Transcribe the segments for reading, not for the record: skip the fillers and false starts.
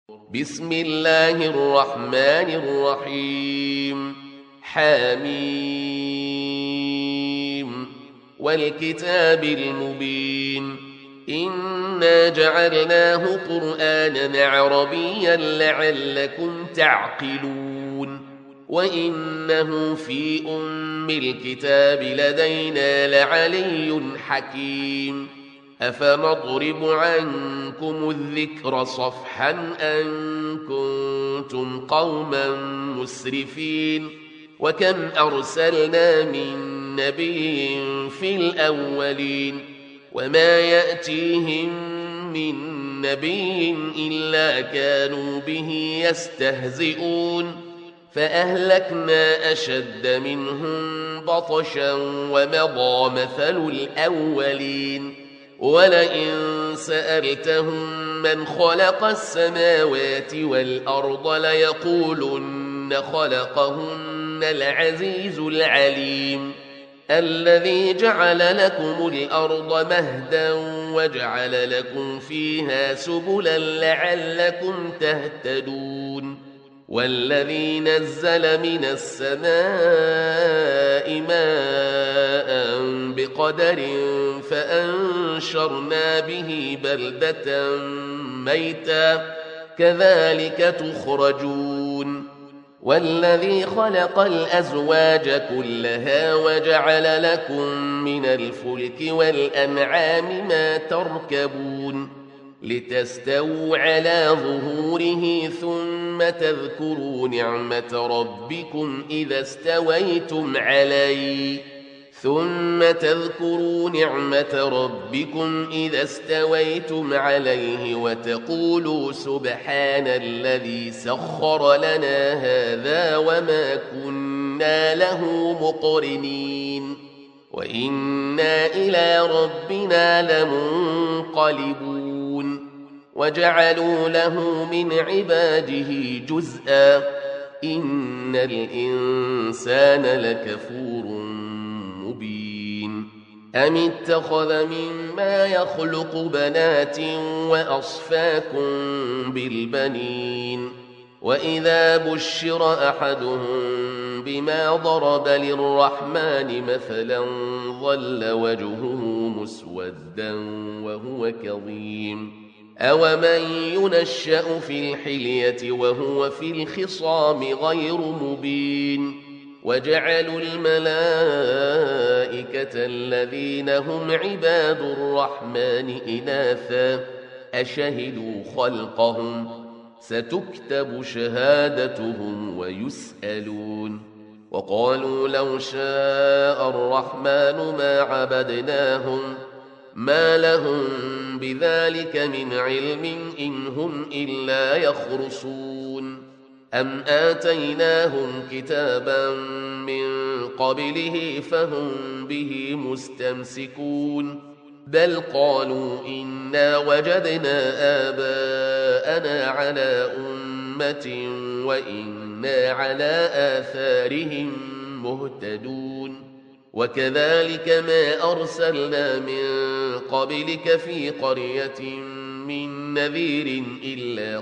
بسم الله الرحمن الرحيم حميم والكتاب المبين إنا جعلناه قرآنا عربيا لعلكم تعقلون وإنه في أم الكتاب لدينا لعلي حكيم أفنضرب عنكم الذكر صفحا أن كنتم قوما مسرفين وكم أرسلنا من نبي في الأولين وما يأتيهم من نبي إلا كانوا به يستهزئون فأهلكنا أشد منهم بطشا ومضى مثل الأولين ولئن سألتهم من خلق السماوات والأرض ليقولن خلقهن العزيز العليم الذي جعل لكم الأرض مهدا وجعل لكم فيها سبلا لعلكم تهتدون والذي نزل من السماء ماء بقدر فأنشرنا به بلدة ميتا كذلك تخرجون والذي خلق الأزواج كلها وجعل لكم من الفلك والأنعام ما تركبون لتستووا على ظهوره ثم تذكروا نعمة ربكم إذا استويتم عليه وتقولوا سبحان الذي سخر لنا هذا وما كنا له مقرنين وإنا إلى ربنا لمنقلبون وجعلوا له من عباده جزءا إن الإنسان لكفور مبين أم اتخذ مما يخلق بنات وأصفاكم بالبنين وإذا بشر أحدهم بما ضرب للرحمن مثلا ظل وجهه مسودا وهو كظيم أومن ينشأ في الحلية وهو في الخصام غير مبين وجعلوا الملائكة الذين هم عباد الرحمن إناثا أشهدوا خلقهم ستكتب شهادتهم ويسألون وقالوا لو شاء الرحمن ما عبدناهم ما لهم بذلك من علم إن هم إلا يخرصون أم آتيناهم كتابا من قبله فهم به مستمسكون بل قالوا إنا وجدنا آباءنا على أمة وإنا على آثارهم مهتدون وكذلك ما أرسلنا من قبلك في قرية من نذير إلا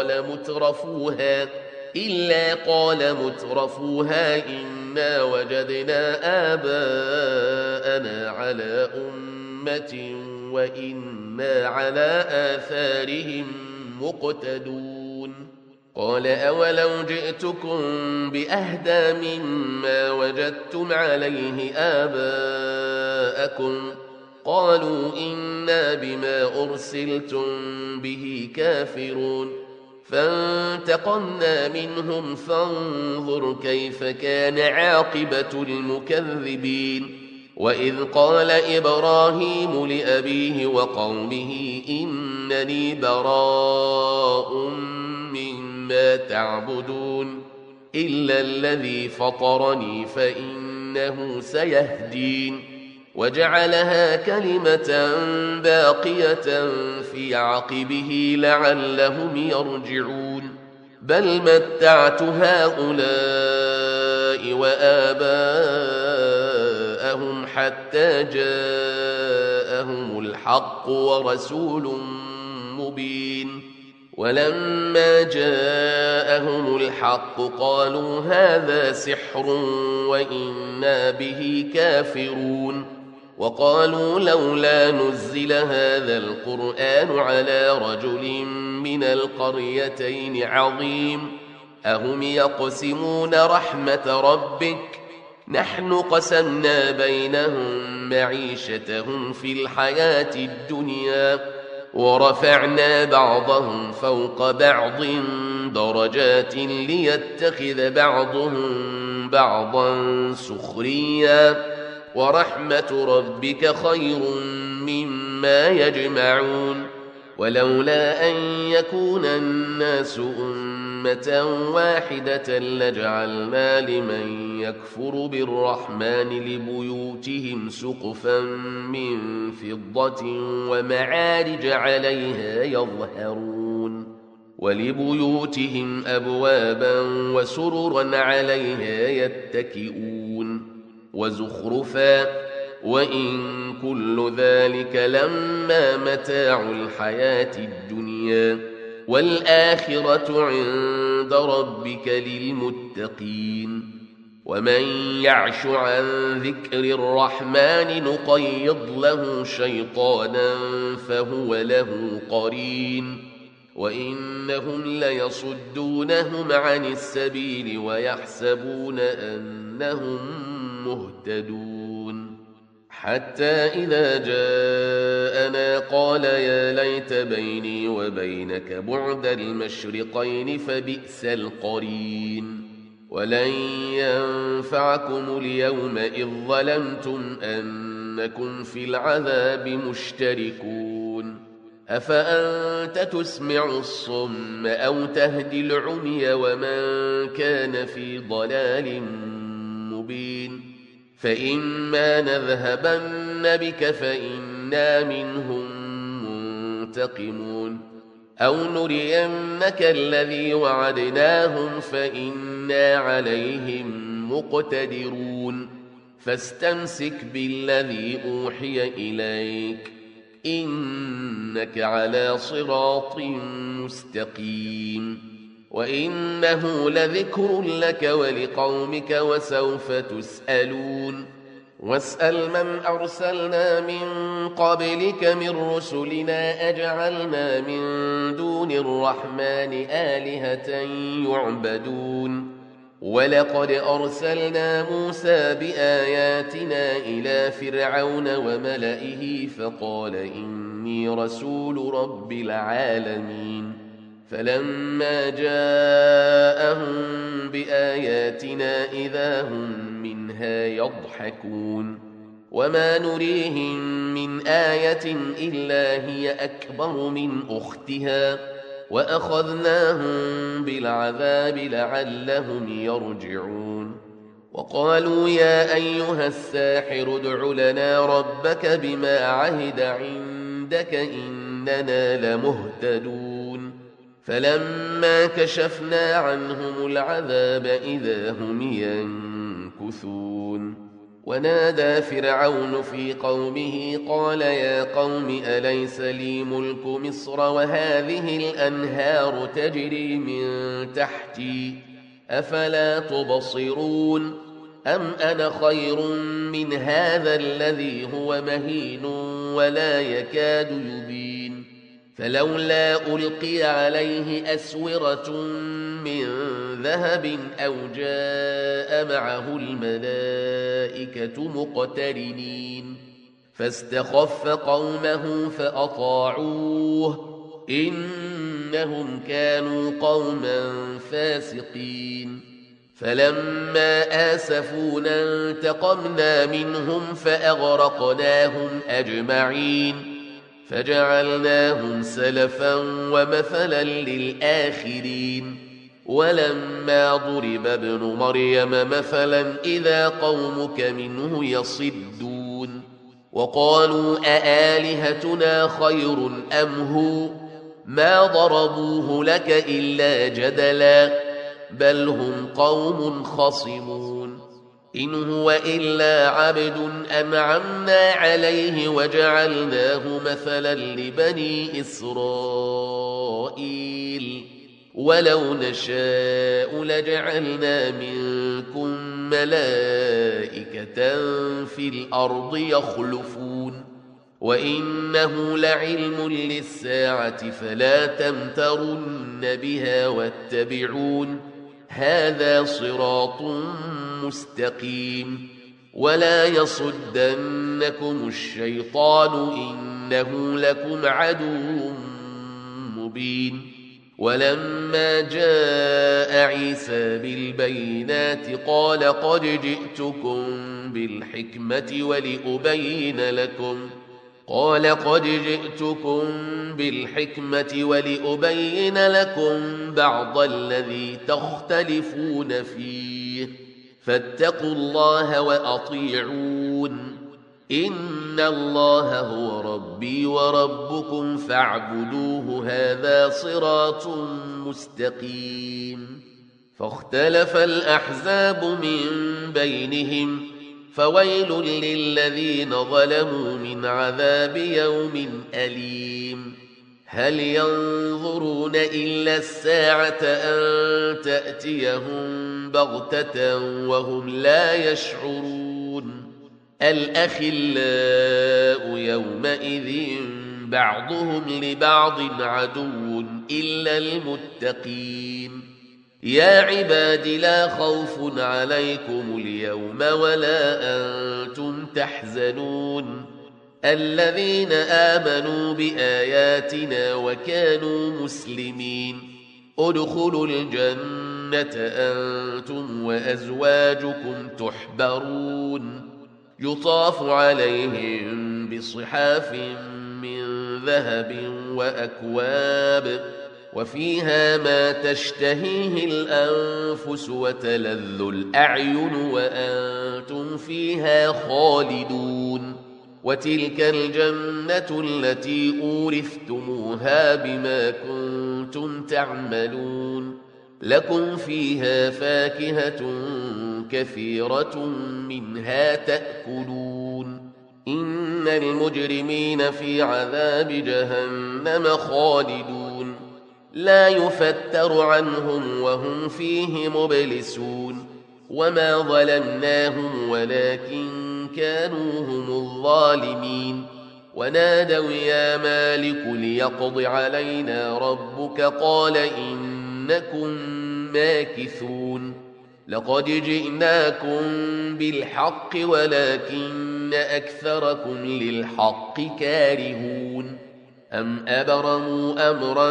قال مترفوها إنا وجدنا آباءنا على أمة وإنا على آثارهم مقتدون قال أولو جئتكم بأهدى مما وجدتم عليه آباءكم قالوا إنا بما أرسلتم به كافرون فانتقمنا منهم فانظر كيف كان عاقبة المكذبين وإذ قال إبراهيم لأبيه وقومه إنني براء مما تعبدون إلا الذي فطرني فإنه سيهدين وجعلها كلمة باقية في عقبه لعلهم يرجعون بل متعت هؤلاء وآباءهم حتى جاءهم الحق ورسول مبين ولما جاءهم الحق قالوا هذا سحر وإنا به كافرون وقالوا لولا نزل هذا القرآن على رجل من القريتين عظيم أهم يقسمون رحمة ربك نحن قسمنا بينهم معيشتهم في الحياة الدنيا ورفعنا بعضهم فوق بعض درجات ليتخذ بعضهم بعضا سخريا ورحمة ربك خير مما يجمعون ولولا أن يكون الناس أمة واحدة لجعلنا لمن يكفر بالرحمن لبيوتهم سقفا من فضة ومعارج عليها يظهرون ولبيوتهم أبوابا وسررا عليها يتكئون وزخرفا وإن كل ذلك لما متاع الحياة الدنيا والآخرة عند ربك للمتقين ومن يعش عن ذكر الرحمن نقيض له شيطانا فهو له قرين وإنهم ليصدونهم عن السبيل ويحسبون أنهم مهتدون حتى إذا جاءنا قال يا ليت بيني وبينك بعد المشرقين فبئس القرين ولن ينفعكم اليوم إذ ظلمتم أنكم في العذاب مشتركون أفأنت تسمع الصم أو تهدي العمي ومن كان في ضلال مبين فإما نذهبن بك فإنا منهم منتقمون أو نرينك الذي وعدناهم فإنا عليهم مقتدرون فاستمسك بالذي أوحي إليك إنك على صراط مستقيم وإنه لذكر لك ولقومك وسوف تسألون واسأل من أرسلنا من قبلك من رسلنا أجعلنا من دون الرحمن آلهة يعبدون ولقد أرسلنا موسى بآياتنا إلى فرعون وملئه فقال إني رسول رب العالمين فلما جاءهم بآياتنا إذا هم منها يضحكون وما نريهم من آية إلا هي أكبر من أختها وأخذناهم بالعذاب لعلهم يرجعون وقالوا يا أيها الساحر ادع لنا ربك بما عهد عندك إننا لمهتدون فلما كشفنا عنهم العذاب إذا هم ينكثون ونادى فرعون في قومه قال يا قوم أليس لي ملك مصر وهذه الأنهار تجري من تحتي أفلا تبصرون أم أنا خير من هذا الذي هو مهين ولا يكاد يبين فلولا ألقي عليه أسورة من ذهب أو جاء معه الملائكة مقترنين فاستخف قومه فأطاعوه إنهم كانوا قوما فاسقين فلما آسفونا انتقمنا منهم فأغرقناهم أجمعين فجعلناهم سلفا ومثلا للآخرين ولما ضرب ابن مريم مثلا إذا قومك منه يصدون وقالوا أآلهتنا خير أم هو ما ضربوه لك إلا جدلا بل هم قوم خصمون إن هو إلا عبد أنعمنا عليه وجعلناه مثلا لبني إسرائيل ولو نشاء لجعلنا منكم ملائكة في الأرض يخلفون وإنه لعلم للساعة فلا تمترن بها واتبعون هذا صراط مستقيم ولا يصدنكم الشيطان إنه لكم عدو مبين ولما جاء عيسى بالبينات قال قد جئتكم بالحكمة ولأبين لكم بعض الذي تختلفون فيه فاتقوا الله وأطيعون إن الله هو ربي وربكم فاعبدوه هذا صراط مستقيم فاختلف الأحزاب من بينهم فويل للذين ظلموا من عذاب يوم أليم هل ينظرون إلا الساعة أن تأتيهم بغتة وهم لا يشعرون الأخلاء يومئذ بعضهم لبعض عدو إلا المتقين يا عباد لا خوف عليكم اليوم ولا أنتم تحزنون الذين آمنوا بآياتنا وكانوا مسلمين ادخلوا الجنة أنتم وأزواجكم تحبرون يطاف عليهم بصحاف من ذهب وأكواب وفيها ما تشتهيه الأنفس وتلذ الأعين وأنتم فيها خالدون وتلك الجنة التي أورثتموها بما كنتم تعملون لكم فيها فاكهة كثيرة منها تأكلون إن المجرمين في عذاب جهنم خالدون لا يفتر عنهم وهم فيه مبلسون وما ظلمناهم ولكن كانوا هم الظالمين ونادوا يا مالك ليقض علينا ربك قال إنكم ماكثون لقد جئناكم بالحق ولكن أكثركم للحق كارهون أم أبرموا أمرا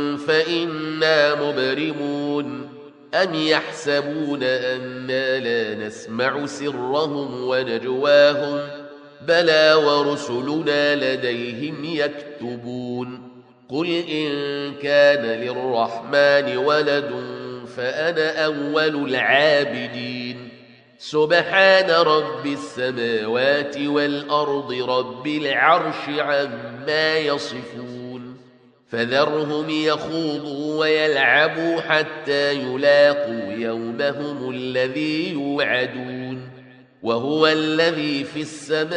فإنا مبرمون أم يحسبون أنا لا نسمع سرهم ونجواهم بلى ورسلنا لديهم يكتبون قل إن كان للرحمن ولد فأنا أول العابدين سبحان رب السماوات والأرض رب العرش عما يصفون فذرهم يخوضوا ويلعبوا حتى يلاقوا يومهم الذي يوعدون وهو الذي في السماء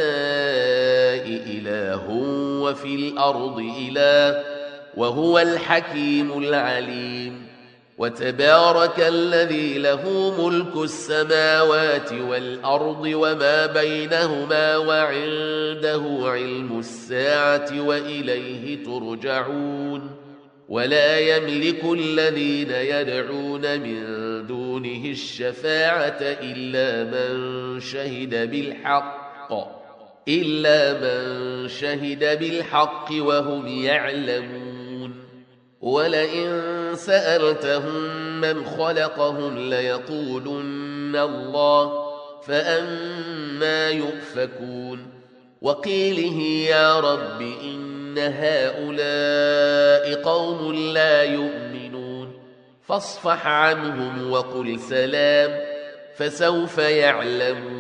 إله وفي الأرض إله وهو الحكيم العليم وتبارك الذي له ملك السماوات والأرض وما بينهما وعنده علم الساعة وإليه ترجعون ولا يملك الذين يدعون من دونه الشفاعة إلا من شهد بالحق وهم يعلمون ولئن سألتهم من خلقهم ليقولن الله فأنا يؤفكون وقيله يا رب إن هؤلاء قوم لا يؤمنون فاصفح عنهم وقل سلام فسوف يعلمون